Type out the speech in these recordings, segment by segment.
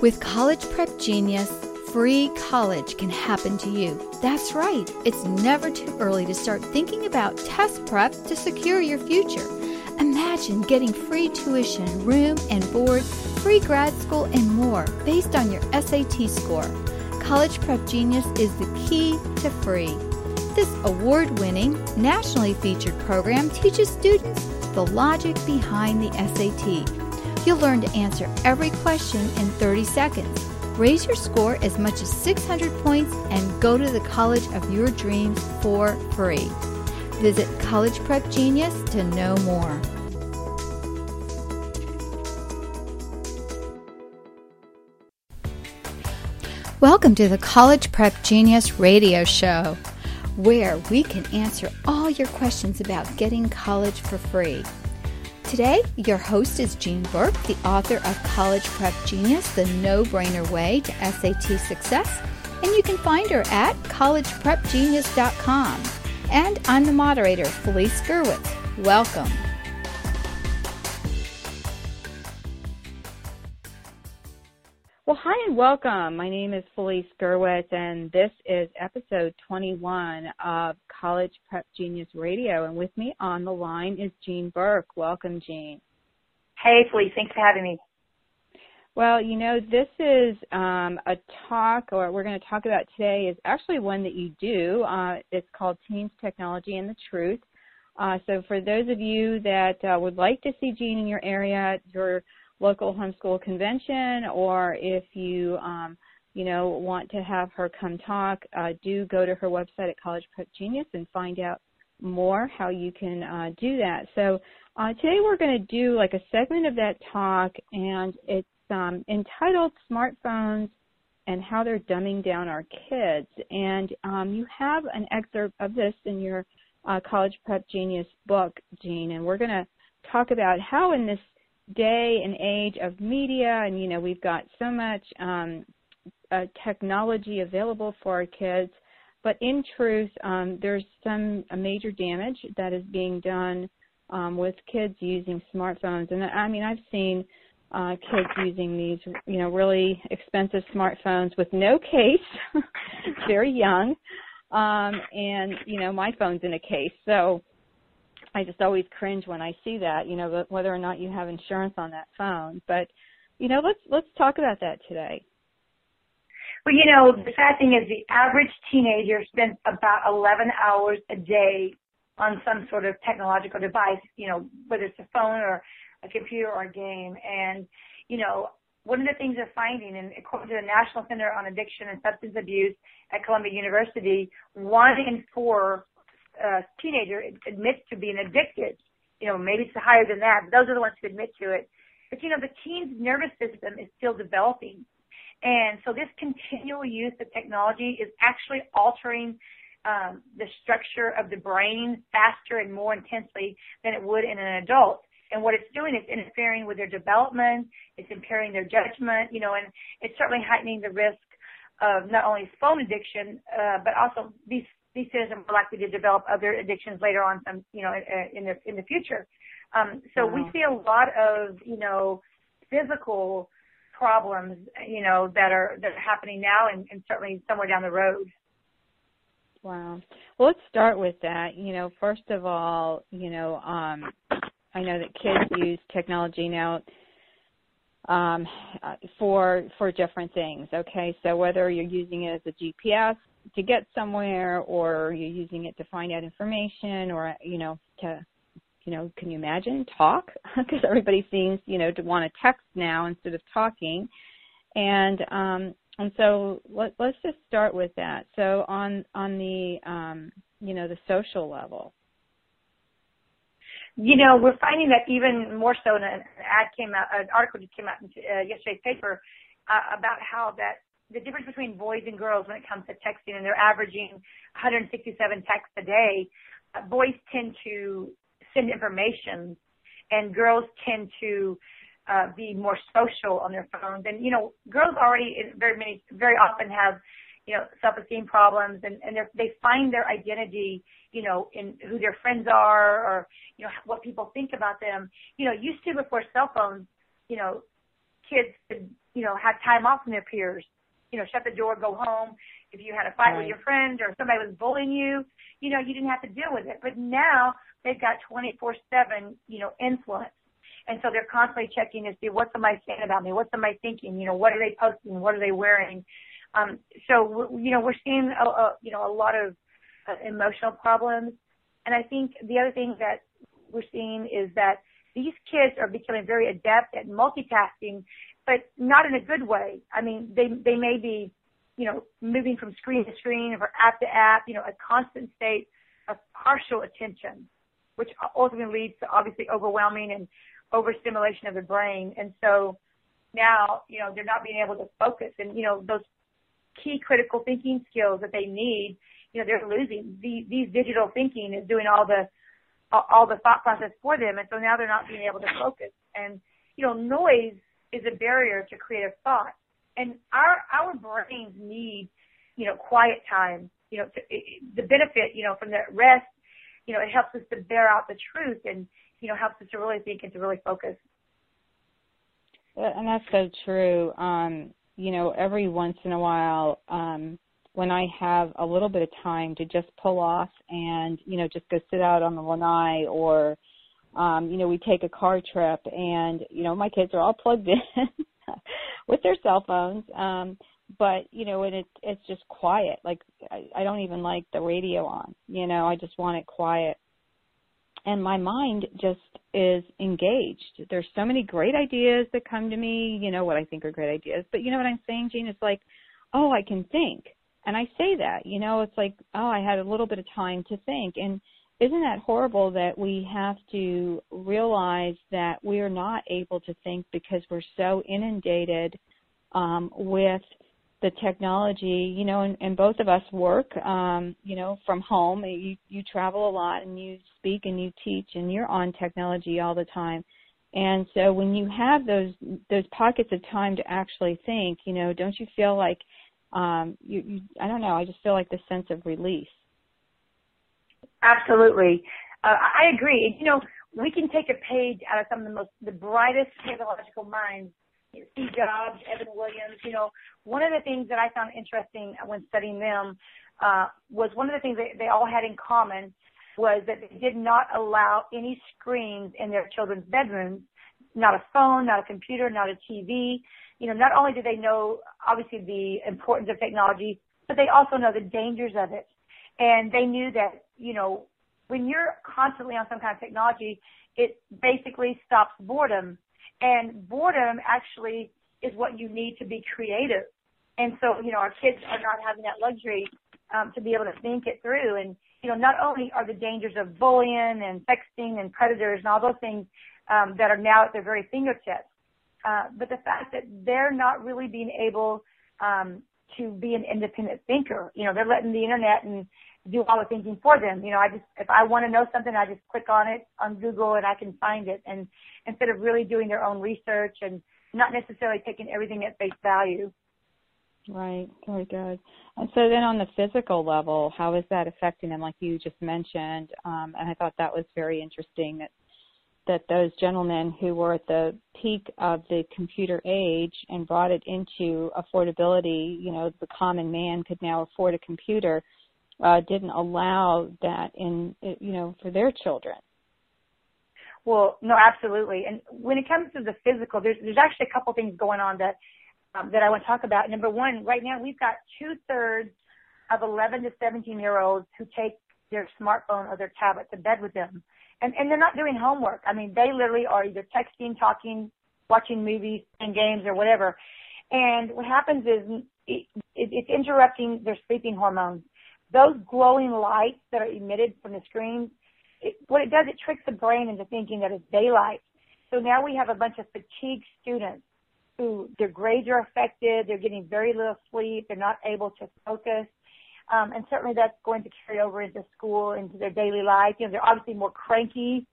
With College Prep Genius, free college can happen to you. That's right. It's never too early to start thinking about test prep to secure your future. Imagine getting free tuition, room and board, free grad school, and more based on your SAT score. College Prep Genius is the key to free. This award-winning, nationally featured program teaches students the logic behind the SAT. You'll learn to answer every question in 30 seconds. Raise your score as much as 600 points and go to the college of your dreams for free. Visit College Prep Genius to know more. Welcome to the College Prep Genius radio show, where we can answer all your questions about getting college for free. Today, your host is Jean Burke, the author of College Prep Genius, the no-brainer way to SAT success, and you can find her at collegeprepgenius.com. And I'm the moderator, Felice Gerwitz. Welcome. Well, hi and welcome. My name is Felice Gerwitz, and this is episode 21 of College Prep Genius Radio. And with me on the line is Jean Burke. Welcome, Jean. Hey, Felice. Thanks for having me. Well, you know, this is a talk, or we're going to talk about today, is actually one that you do. It's called Teens, Technology, and the Truth. So for those of you that would like to see Jean in your area, your local homeschool convention, or if you, want to have her come talk, do go to her website at College Prep Genius and find out more how you can do that. So today we're going to do like a segment of that talk, and it's entitled Smartphones and How They're Dumbing Down Our Kids. And you have an excerpt of this in your College Prep Genius book, Jean, and we're going to talk about how in this day and age of media, and we've got so much technology available for our kids, but in truth, there's some major damage that is being done with kids using smartphones. And I mean, I've seen kids using these, really expensive smartphones with no case, very young, and my phone's in a case, so I just always cringe when I see that, whether or not you have insurance on that phone. But, let's talk about that today. Well, the sad thing is the average teenager spends about 11 hours a day on some sort of technological device, whether it's a phone or a computer or a game. And, one of the things they're finding, and according to the National Center on Addiction and Substance Abuse at Columbia University, 1 in 4 teenager admits to being addicted. Maybe it's higher than that, but those are the ones who admit to it. But, the teen's nervous system is still developing. And so this continual use of technology is actually altering the structure of the brain faster and more intensely than it would in an adult. And what it's doing is interfering with their development, it's impairing their judgment, and it's certainly heightening the risk of not only phone addiction, but also these citizens are more likely to develop other addictions later on, in the future. So we see a lot of, physical problems, that are happening now and certainly somewhere down the road. Wow. Well, let's start with that. First of all, I know that kids use technology now for different things. Okay, so whether you're using it as a GPS to get somewhere, or you're using it to find out information, or can you imagine talk? Because everybody seems to want to text now instead of talking, and so let's just start with that. So on the the social level. We're finding that even more so. An article just came out in yesterday's paper about how that the difference between boys and girls when it comes to texting, and they're averaging 167 texts a day. Boys tend to send information, and girls tend to be more social on their phones. And girls already very often have self-esteem problems, and they find their identity in who their friends are, or what people think about them. Used to, before cell phones, kids could had time off from their peers. Shut the door, go home. If you had a fight with your friend or somebody was bullying you, you didn't have to deal with it. But now they've got 24/7, influence. And so they're constantly checking to see what's somebody saying about me, what's somebody thinking, what are they posting, what are they wearing. So, we're seeing, a lot of emotional problems. And I think the other thing that we're seeing is that these kids are becoming very adept at multitasking, but not in a good way. I mean, they may be, moving from screen to screen or app to app, a constant state of partial attention, which ultimately leads to obviously overwhelming and overstimulation of the brain. And so now, they're not being able to focus. And, those key critical thinking skills that they need, they're losing. These digital thinking is doing all the thought process for them. And so now they're not being able to focus. And, noise is a barrier to creative thought. And our brains need, quiet time, the benefit, from the rest, it helps us to bear out the truth and, helps us to really think and to really focus. And that's so true. Every once in a while, when I have a little bit of time to just pull off and, just go sit out on the lanai or, we take a car trip and, my kids are all plugged in with their cell phones. But, and it's just quiet. Like, I don't even like the radio on, I just want it quiet. And my mind just is engaged. There's so many great ideas that come to me, what I think are great ideas. But you know what I'm saying, Jean? It's like, oh, I can think. And I say that, it's like, oh, I had a little bit of time to think. And isn't that horrible that we have to realize that we are not able to think because we're so inundated with the technology, and both of us work, from home. You travel a lot and you speak and you teach and you're on technology all the time. And so when you have those pockets of time to actually think, don't you feel like, I don't know, I just feel like the sense of release. Absolutely. I agree. We can take a page out of some of the brightest technological minds. Steve Jobs, Evan Williams, one of the things that I found interesting when studying them was one of the things they all had in common was that they did not allow any screens in their children's bedrooms, not a phone, not a computer, not a TV. Not only do they know, obviously, the importance of technology, but they also know the dangers of it. And they knew that, when you're constantly on some kind of technology, it basically stops boredom. And boredom actually is what you need to be creative. And so, our kids are not having that luxury to be able to think it through. And, not only are the dangers of bullying and sexting and predators and all those things that are now at their very fingertips, but the fact that they're not really being able to be an independent thinker. They're letting the internet and do all the thinking for them. If I want to know something, I just click on it on Google and I can find it. And instead of really doing their own research and not necessarily taking everything at face value. Right. Very good. And so then on the physical level, how is that affecting them, like you just mentioned? And I thought that was very interesting that those gentlemen who were at the peak of the computer age and brought it into affordability, the common man could now afford a computer, didn't allow that for their children. Well, no, absolutely. And when it comes to the physical, there's actually a couple things going on that I want to talk about. Number one, right now we've got 2/3 of 11 to 17-year-olds who take their smartphone or their tablet to bed with them. And they're not doing homework. I mean, they literally are either texting, talking, watching movies and games or whatever. And what happens is it's interrupting their sleeping hormones. Those glowing lights that are emitted from the screens, what it does, it tricks the brain into thinking that it's daylight. So now we have a bunch of fatigued students who their grades are affected, they're getting very little sleep, they're not able to focus. And certainly that's going to carry over into school, into their daily life. They're obviously more cranky,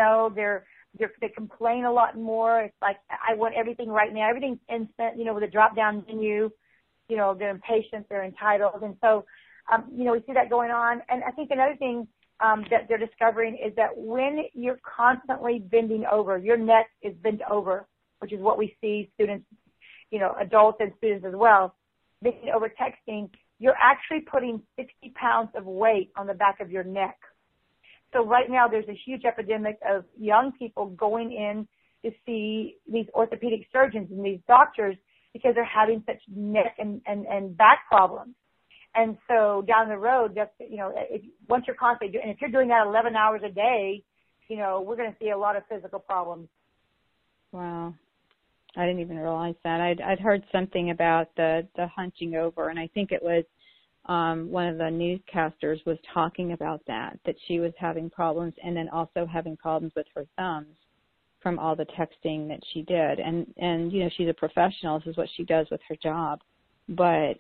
they complain a lot more. It's like, I want everything right now. Everything's instant, with a drop-down menu. They're impatient, they're entitled. And so, we see that going on. And I think another thing that they're discovering is that when you're constantly bending over, your neck is bent over, which is what we see students adults and students as well, making over texting, you're actually putting 60 pounds of weight on the back of your neck. So right now there's a huge epidemic of young people going in to see these orthopedic surgeons and these doctors because they're having such neck and back problems. And so down the road, just, once you're constantly doing, and if you're doing that 11 hours a day, we're going to see a lot of physical problems. Wow. I didn't even realize that. I'd heard something about the hunching over, and I think it was one of the newscasters was talking about that she was having problems, and then also having problems with her thumbs from all the texting that she did. And she's a professional. This is what she does with her job. But,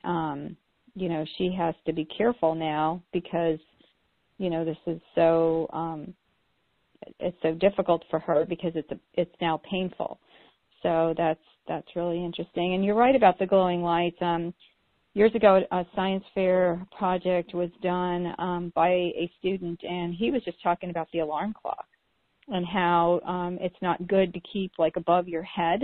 she has to be careful now because, this is so, it's so difficult for her because it's now painful. So that's really interesting. And you're right about the glowing lights. Years ago, a science fair project was done by a student, and he was just talking about the alarm clock and how it's not good to keep like above your head.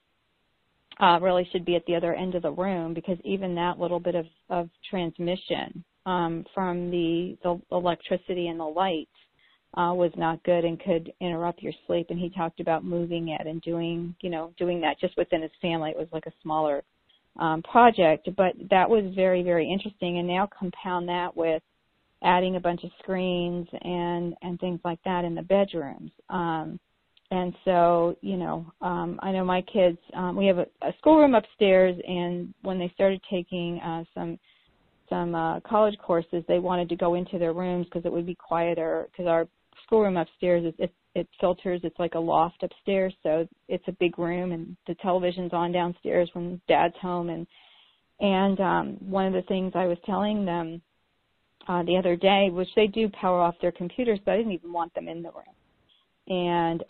Really should be at the other end of the room, because even that little bit of transmission from the electricity and the lights was not good and could interrupt your sleep. And he talked about moving it and doing that just within his family. It was like a smaller project, but that was very, very interesting. And now compound that with adding a bunch of screens and things like that in the bedrooms. And so, I know my kids, we have a schoolroom upstairs, and when they started taking some college courses, they wanted to go into their rooms because it would be quieter, because our schoolroom upstairs, it filters, it's like a loft upstairs, so it's a big room, and the television's on downstairs when Dad's home. And one of the things I was telling them the other day, which they do power off their computers, but I didn't even want them in the room. And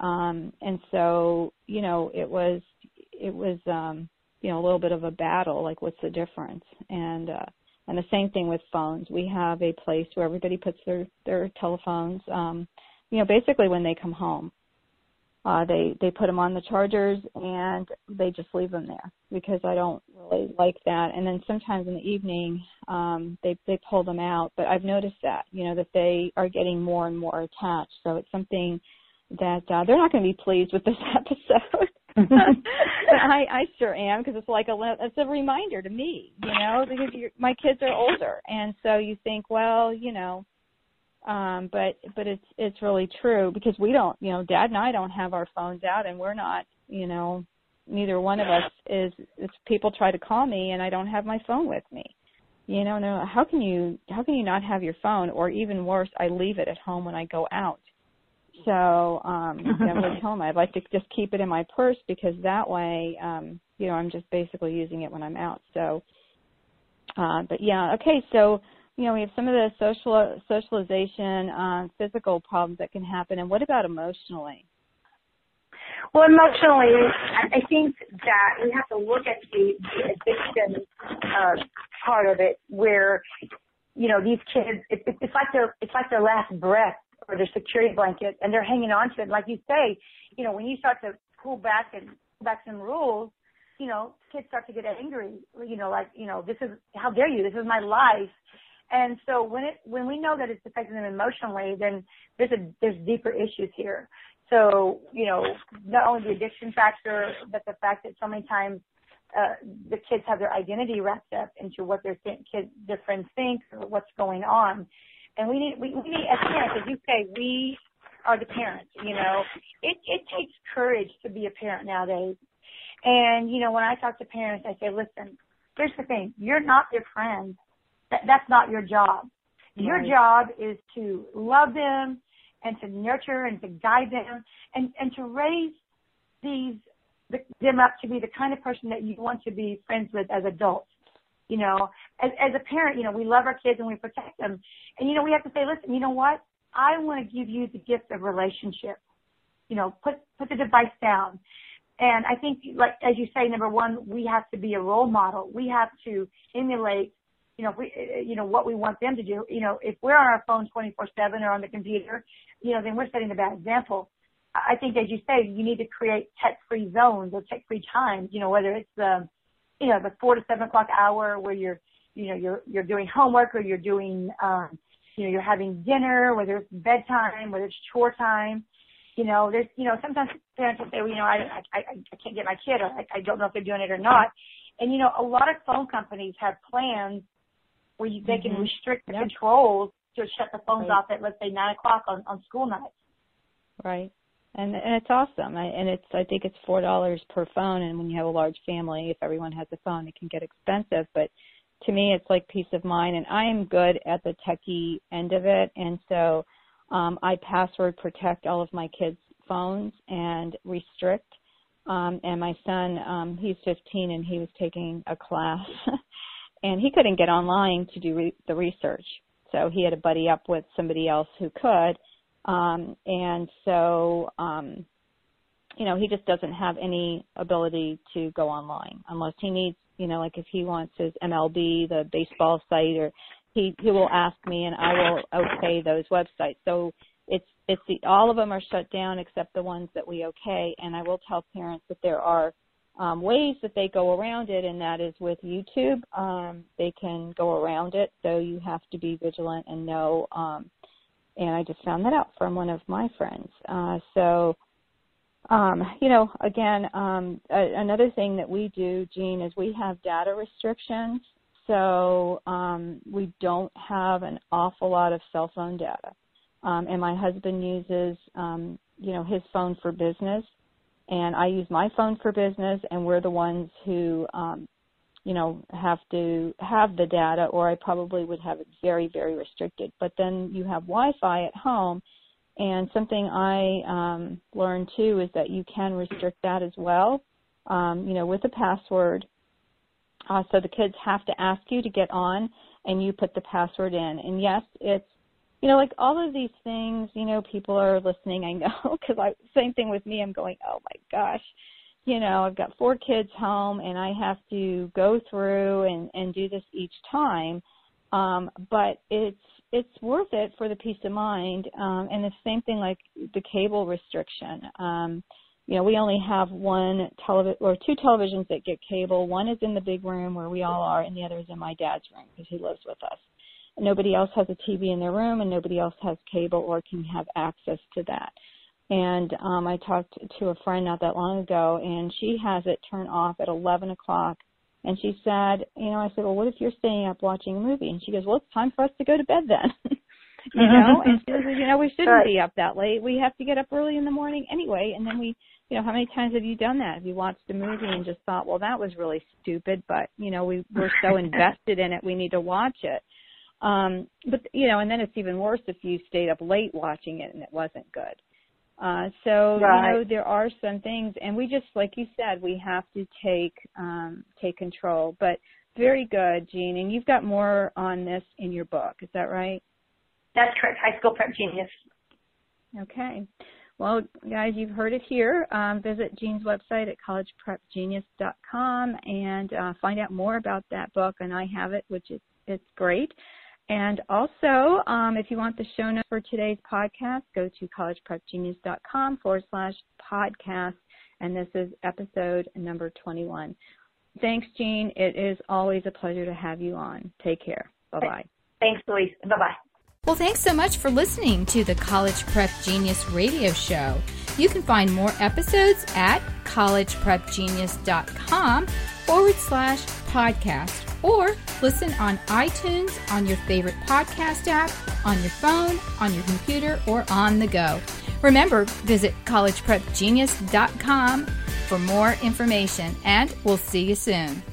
so, it was a little bit of a battle, like what's the difference? And the same thing with phones. We have a place where everybody puts their telephones, basically when they come home. They put them on the chargers and they just leave them there, because I don't really like that. And then sometimes in the evening, they pull them out. But I've noticed that, that they are getting more and more attached. So it's something that they're not going to be pleased with this episode. But I sure am, because it's a reminder to me, because my kids are older. And so you think, well, but it's really true, because we don't, Dad and I don't have our phones out, and we're not, neither one of us is, people try to call me and I don't have my phone with me. No, how can you not have your phone? Or even worse, I leave it at home when I go out. So, I would tell them I'd like to just keep it in my purse, because that way, I'm just basically using it when I'm out. So, but yeah, okay. So, we have some of the socialization, physical problems that can happen. And what about emotionally? Well, emotionally, I think that we have to look at the addiction part of it, where, these kids, it's like their last breath, or their security blanket, and they're hanging on to it. Like you say, when you start to pull back some rules, kids start to get angry. This is, how dare you? This is my life. And so when we know that it's affecting them emotionally, then there's deeper issues here. So, not only the addiction factor, but the fact that so many times the kids have their identity wrapped up into what their friends think, or what's going on. And we need, as parents, as you say, we are the parents, It takes courage to be a parent nowadays. And, when I talk to parents, I say, listen, here's the thing. You're not their friend. That's not your job. Right. Your job is to love them and to nurture and to guide them and to raise them up to be the kind of person that you want to be friends with as adults. As a parent, we love our kids and we protect them. And, we have to say, listen, you know what? I want to give you the gift of relationship. Put the device down. And I think, like, as you say, number one, we have to be a role model. We have to emulate, what we want them to do. If we're on our phone 24/7 or on the computer, then we're setting a bad example. I think, as you say, you need to create tech-free zones or tech-free times, whether it's the 4 to 7 o'clock hour where you're doing homework, or you're doing, you're having dinner, whether it's bedtime, whether it's chore time. There's, sometimes parents will say, I can't get my kid, or I don't know if they're doing it or not. And, a lot of phone companies have plans where they can restrict the controls to shut the phones off at, let's say, 9 o'clock on school nights. Right. And it's awesome. I think it's $4 per phone. And when you have a large family, if everyone has a phone, it can get expensive. But to me, it's like peace of mind. And I am good at the techie end of it. And so I password protect all of my kids' phones and restrict. And my son, he's 15, and he was taking a class, and he couldn't get online to do the research. So he had to buddy up with somebody else who could. And so, he just doesn't have any ability to go online unless he needs, like if he wants his MLB, the baseball site, or he will ask me and I will okay those websites. So all of them are shut down except the ones that we okay. And I will tell parents that there are ways that they go around it, and that is with YouTube. They can go around it, so you have to be vigilant and know. And I just found that out from one of my friends. Again, another thing that we do, Jean, is we have data restrictions. So we don't have an awful lot of cell phone data. And my husband uses, his phone for business, and I use my phone for business, and we're the ones who, have to have the data, or I probably would have it very, very restricted. But then you have Wi-Fi at home, and something I learned, too, is that you can restrict that as well, with a password. So the kids have to ask you to get on, and you put the password in. And, yes, it's, like all of these things, people are listening, I know, because same thing with me. I'm going, oh, my gosh. I've got 4 kids home, and I have to go through and do this each time. But it's worth it for the peace of mind. And the same thing like the cable restriction. We only have 2 televisions that get cable. One is in the big room where we all are, and the other is in my dad's room because he lives with us. Nobody else has a TV in their room, and nobody else has cable or can have access to that. And I talked to a friend not that long ago, and she has it turned off at 11 o'clock. And she said, I said, well, what if you're staying up watching a movie? And she goes, well, it's time for us to go to bed then. And she says, we shouldn't be up that late. We have to get up early in the morning anyway. And then how many times have you done that? Have you watched a movie and just thought, well, that was really stupid, but, we're so invested in it, we need to watch it. But and then it's even worse if you stayed up late watching it and it wasn't good. There are some things, and we just, like you said, we have to take control. But very good, Jean. And you've got more on this in your book. Is that right? That's correct. High School Prep Genius. Okay. Well, guys, you've heard it here. Visit Jean's website at collegeprepgenius.com and find out more about that book. And I have it, which it's great. And also, if you want the show notes for today's podcast, go to collegeprepgenius.com/podcast. And this is episode number 21. Thanks, Jean. It is always a pleasure to have you on. Take care. Bye-bye. Thanks, Louise. Bye-bye. Well, thanks so much for listening to the College Prep Genius radio show. You can find more episodes at collegeprepgenius.com/podcast, or listen on iTunes, on your favorite podcast app, on your phone, on your computer, or on the go. Remember, visit collegeprepgenius.com for more information, and we'll see you soon.